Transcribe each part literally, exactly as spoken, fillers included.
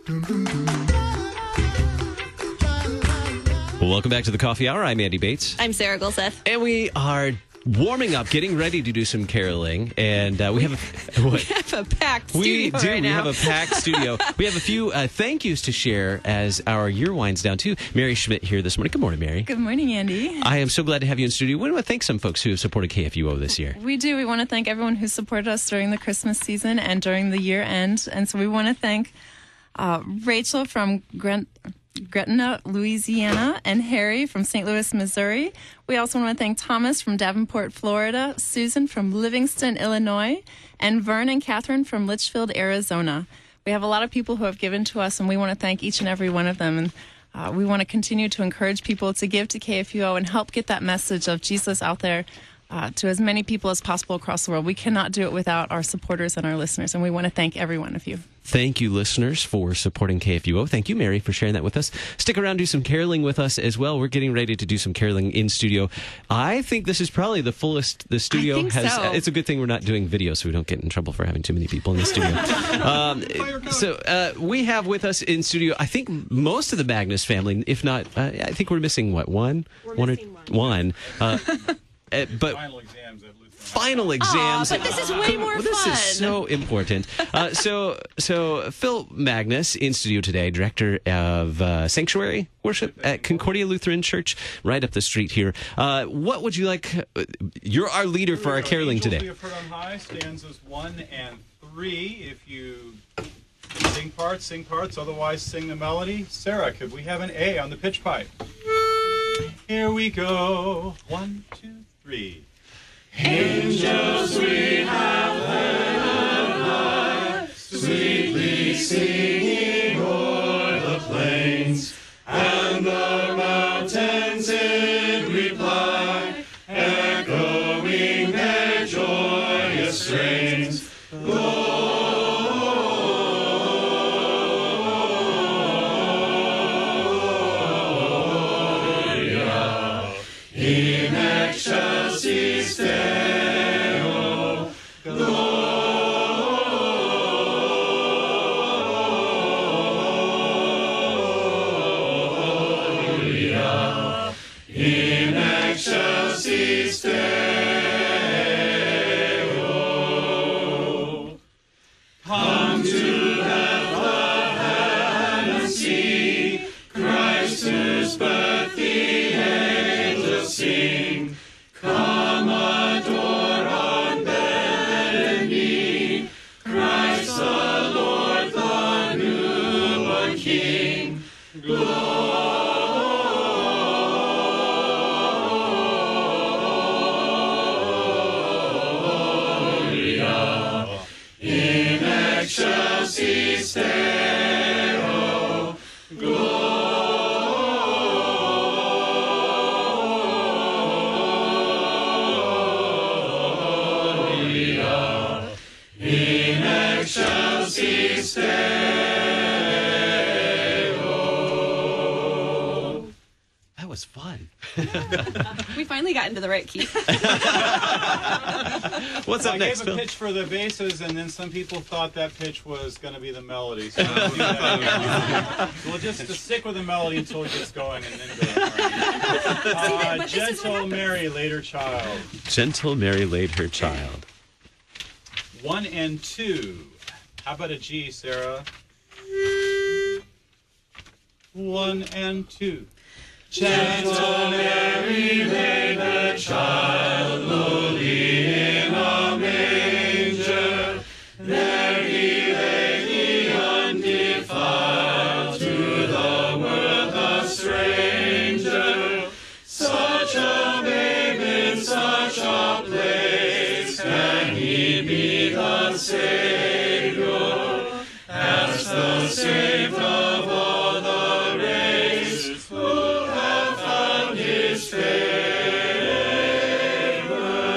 Well, welcome back to the Coffee Hour. I'm Andy Bates. I'm Sarah Gulseth. And we are warming up, getting ready to do some caroling. And uh, we have a... What? We have a packed studio We do. right we now. have a packed studio. We have a few uh, thank yous to share as our year winds down, too. Mary Schmidt here this morning. Good morning, Mary. Good morning, Andy. I am so glad to have you in studio. We want to thank some folks who have supported K F U O this year. We do. We want to thank everyone who supported us during the Christmas season and during the year end. And so we want to thank uh, Rachel from Grant... Gretna, Louisiana, and Harry from Saint Louis, Missouri. We also want to thank Thomas from Davenport, Florida, Susan from Livingston, Illinois, and Vern and Catherine from Litchfield, Arizona. We have a lot of people who have given to us, and we want to thank each and every one of them. And uh, we want to continue to encourage people to give to K F U O and help get that message of Jesus out there uh, to as many people as possible across the world. We cannot do it without our supporters and our listeners, and we want to thank every one of you. Thank you, listeners, for supporting K F U O. Thank you, Mary, for sharing that with us. Stick around, do some caroling with us as well. We're getting ready to do some caroling in studio. I think this is probably the fullest the studio I think has. so. It's a good thing we're not doing video, so we don't get in trouble for having too many people in the studio. um, so uh, we have with us in studio, I think, most of the Magnus family. If not, uh, I think we're missing what one, We're one missing or one. Uh, uh, but. Final exams at Lutheran. Final exams. Aw, but this is way more Well, this fun. is so important. Uh, so, so Phil Magnus in studio today, director of uh, Sanctuary Worship at Concordia Lutheran Church, right up the street here. Uh, what would you like? Uh, you're our leader for our caroling Angels today. We have heard on high, stanzas one and three. If you sing parts, sing parts. Otherwise, sing the melody. Sarah, could we have an A on the pitch pipe? Here we go. One, two, three. Angels we have heard on high, sweetly singing o'er the plains, and the mountains in reply, echoing their joyous strains. Gloria in excelsis Deo. Gloria in excelsis Deo. Come to Bethlehem and see Christ whose birth the angels sing. Come adore on bended knee Christ the Lord, the newborn King. Gloria in excelsis Deo. Gloria in excelsis Deo. That was fun. We finally got into the right key. What's I up next, gave a Phil? pitch for the basses, and then some people thought that pitch was going to be the melody. So we'll, do that. we'll just stick with the melody until it gets going, and then go. Uh, but this is what Gentle happens. Mary, later child. Gentle Mary laid her child. One and two. How about a G, Sarah? One and two. Gentle Mary laid her child lowly in a manger. There he lay the undefiled, to the world a stranger. Such a babe in such a place, can he be the Savior? As the saved of all the race, who have found his favor.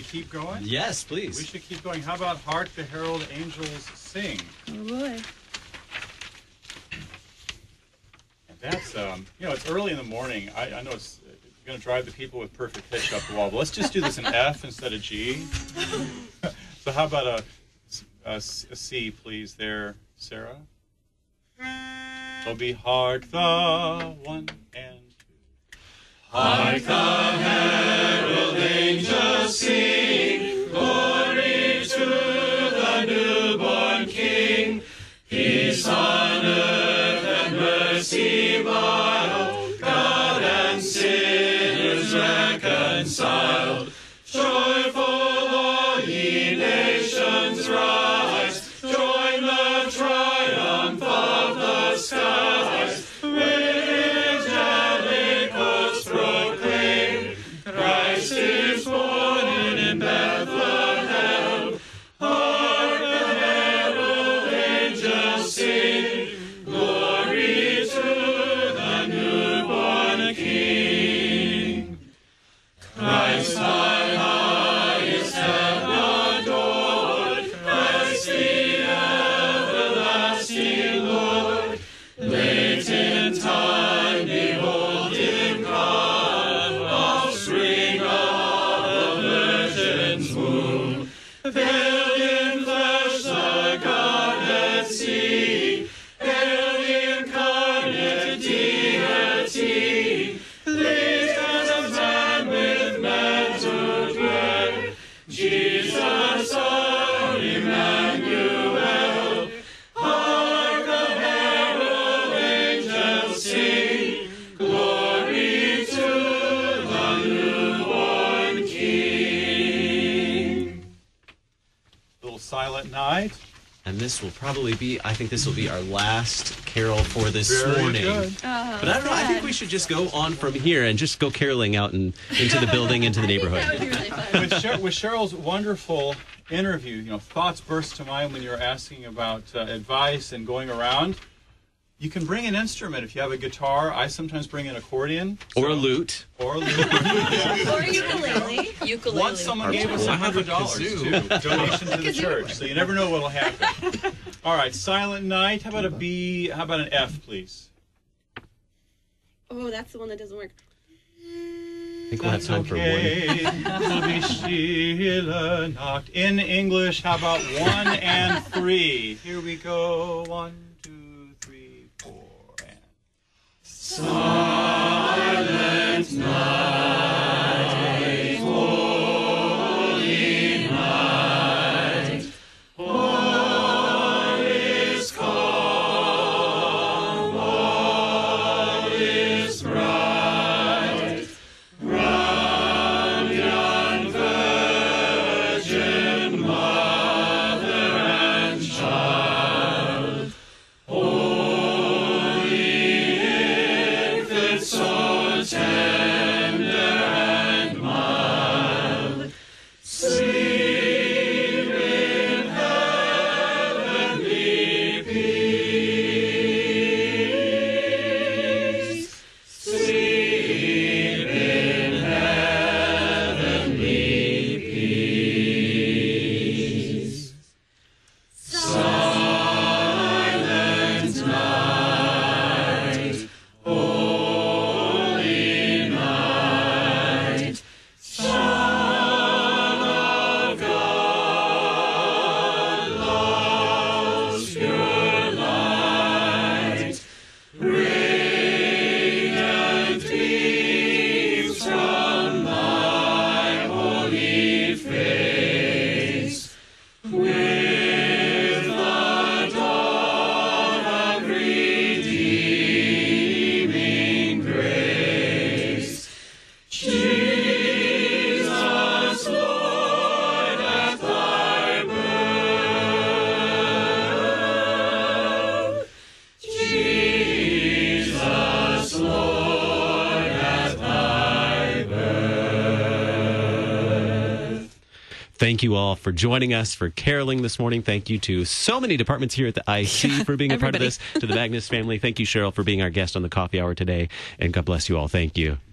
keep going? Yes, We please. should keep going. How about Hark the Herald Angels Sing? Oh boy. And that's, um, you know, it's early in the morning. I, I know it's uh, going to drive the people with perfect pitch up the wall, but let's just do this in F instead of G. So how about a, a, a C, please, there, Sarah? It'll be Hark the one and two. Hark the herald angels sing, glory to the newborn King. Peace on earth and mercy mild, God and sinners reconciled. Joyful all ye nations rise, join the triumph of the skies. With angelic hosts proclaim, Christ is born in Bethlehem. Hark the herald angels sing, glory to the newborn King. Christ high, highest heaven adored, Christ the everlasting Lord. Late in time, behold him come, offspring of the Virgin's womb. Veiled in flesh, the Godhead see, hail the incarnate deity. Pleased as a man with men to dwell, Jesus our Emmanuel. Hark the herald angels sing, glory to the newborn King. Little silent night. And this will probably be, I think this will be our last carol for this Very morning. good. But I don't know, I think we should just go on from here and just go caroling out and into the building, into the neighborhood. That would be really fun. With, Sher- with Cheryl's wonderful interview, you know, thoughts burst to mind when you're asking about uh, advice and going around. You can bring an instrument if you have a guitar. I sometimes bring an accordion. Or so- a lute. Or a lute. Or ukulele. Ukulele. Once someone gave us Or a I have a hundred dollars too, kazoo. donation to the church. So you never know what'll happen. All right, Silent Night. How about a B? How about an F, please? Oh, that's the one that doesn't work. I think we'll have That's time for one. okay. We'll be stille Nacht. In English, how about one and three? Here we go. One, two, three, four, and. Silent night, holy night, all is calm, all is bright. Round yon virgin mother and child, holy infant, so tender and mild, sleep in heavenly peace. Sleep in heavenly peace. Silent night, holy night, Son of God, love's pure light, radiant beams from thy holy face, with the dawn of redeeming grace. Jesus, Lord, at thy birth. Jesus, Lord, at thy birth. Thank you all for joining us for caroling this morning. Thank you to so many departments here at the I C for being a part of everybody. this. To the Magnus family, thank you, Cheryl, for being our guest on the coffee hour today. And God bless you all. Thank you.